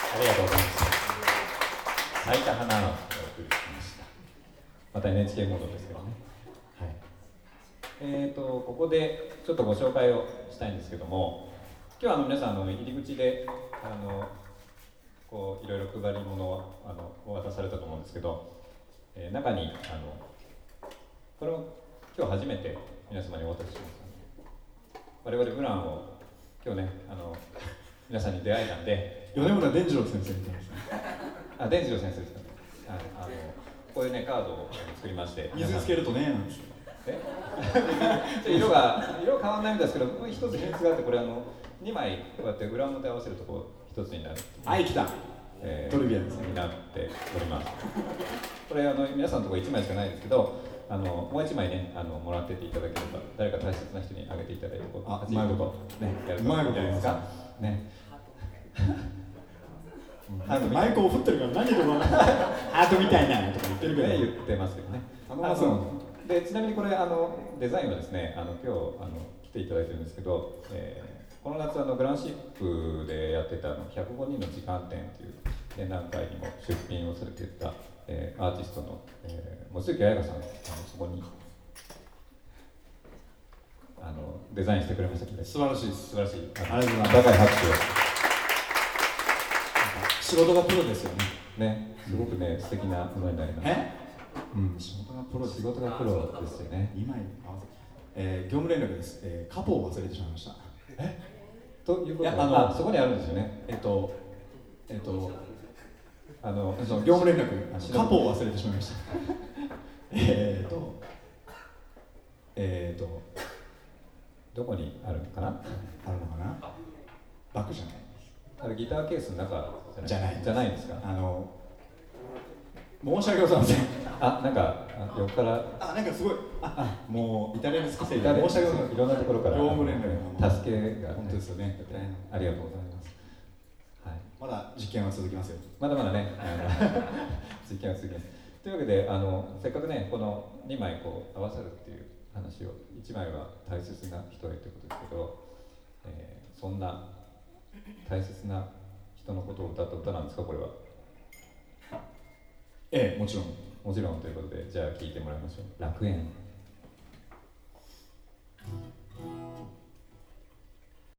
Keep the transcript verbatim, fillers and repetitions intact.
ありがとうございます。咲いた花をお送りしました。また エヌエイチケー モードですけどね。はい。えーとここでちょっとご紹介をしたいんですけども、今日はあの皆さんあの入り口であのこういろいろ配り物をあのお渡されたと思うんですけど、えー、中にあのこれも今日初めて皆様にお渡しします。我々ウランを今日ねあの皆さんに出会えたんで、 米村伝次郎先生みたいですね。 あ、伝次郎先生ですかね。あのこういうねカードを作りまして、 水つけるとねなんですよ。 え色が色変わらないんですけど、もう一つ秘密があって、これあのにまいこうやって裏表合わせるとこう一つになる。 はい、来た。 えー、 トリビアですね。 になっております。これあの皆さんのところいちまいしかないんですけど、あのもういちまいねあのもらってっていただければ、誰か大切な人にあげていただいて、こうあ、 うまいことねやるといいんじゃないですか。ね。 マイクを振ってるから何とかハートみたいなとか言ってるけど、 ね、言ってますけどね。 頼まそうでちなみにこれあのデザインはですね、あの今日あの来ていただいてるんですけど、えー、この夏あのグランシップでやってたあのひゃくごにんの時間展という展覧会にも出品をされていた、えー、アーティストの、えー、望月彩香さん、あのそこにあのデザインしてくれましたので、 素晴らしいです。 素晴らしい。 ありがとうございます。 高い拍手を。 仕事がプロですよね。 ね、すごくね素敵なものになります。 え？うん、仕事がプロです。 仕事がプロですよね。 にまい合わせ、えー、業務連絡です。えー、カポを忘れてしまいました。 え？ということは、 いや、あの、あ、そこにあるんですよね。 えっと、えっと、 あの、 その業務連絡、カポを忘れてしまいました。えっと、えっと、 どこにあるのかな？ あるのかな？バッグじゃない。 あれギターケースの中じゃない。 じゃないんですか？ あの、申し訳ございません。 あ、なんか横から、 あ、なんかすごい、あ、あもうイタリアに少し申しイタリア訳ございません。 いろんなところから業務連絡助けが、 本当ですよね。 ありがとうございます。はい。 まだ実験は続きますよ。 まだまだね、あの実験は続きます。というわけで、あのせっかくねこのにまいこう合わさるっていう話を、いちまいは大切な人へということですけど、えー、そんな大切な人のことを歌った歌なんですか、これは？ ええ、もちろん。 もちろんということで、じゃあ聴いてもらいましょう。楽園。